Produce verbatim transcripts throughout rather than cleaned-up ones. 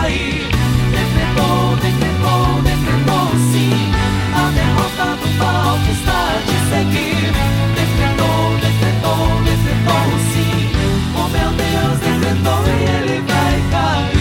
cair. Decretou, decretou, decretou sim, a derrota do mal que está a te seguir. Decretou, decretou, decretou sim, o meu Deus decretou e ele vai cair.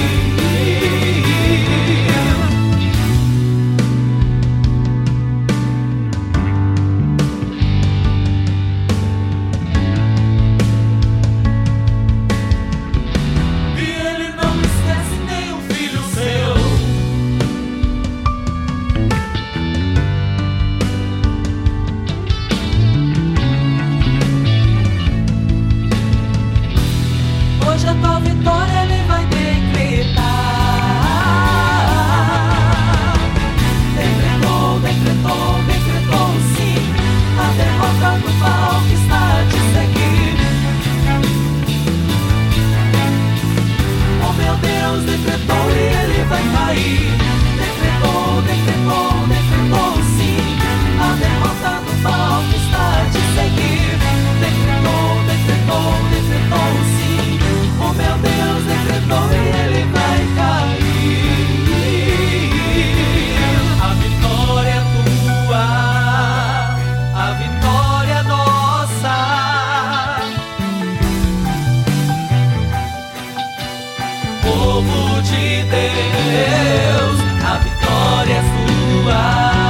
Hoje a tua vitória ele vai decretar. Decretou, decretou, decretou sim, a derrota do mal que está a te seguir. Oh meu Deus decretou e ele vai cair. Decretou, decretou, decretou sim, a derrota do mal que está a te seguir. Decretou, decretou, decretou sim, o meu Deus decretou e ele vai cair. A vitória é tua, a vitória é nossa. Povo de Deus, a vitória é sua.